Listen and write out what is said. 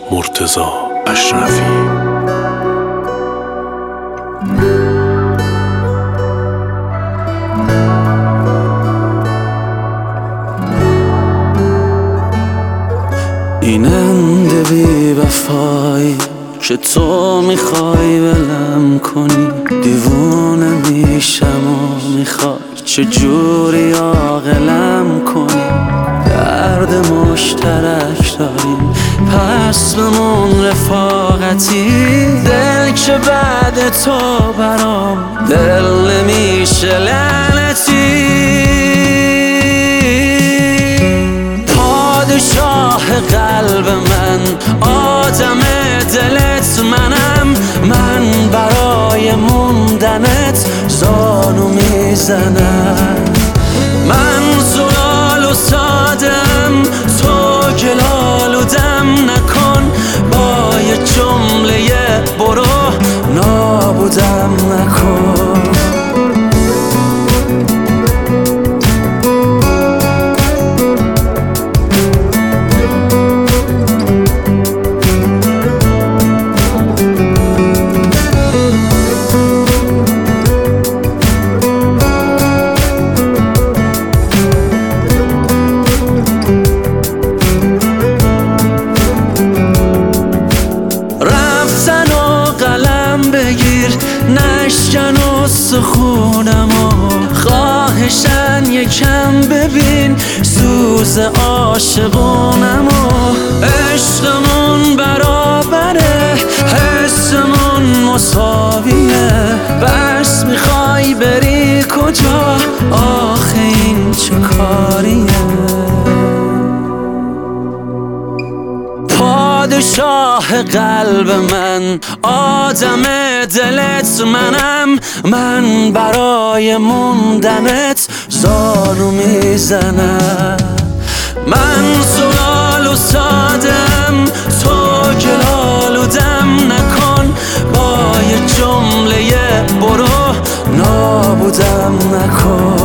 مرتضی اشرفی. این انده بی وفایی که تو میخوای ولم کنی، دیوونه میشم و میخوای چجوری عاقلم کنی. درد مشترک داریم پس بمون رفاقتی، دل که بعد تو برام دل نمیشه لعنتی. پادشاه قلب من، آدم دلت منم، من برای موندنت زانو میزنم. من زلال و سادم، تو گلال و دم نکن، با یه جمله برو نابودم نکن. نشکن و سخونمو، خواهشن یکم ببین سوز عاشقونمو. عشقمون برابره، حسمون مساویه، بس میخوای بری کجا؟ آخه این چه کاریه؟ پادشاه قلب من، آدم دلت منم، من برای موندنت زانو میزنم. من زلال و سادم، تو گلال و دم نکن، با یه جمله برو نابودم نکن.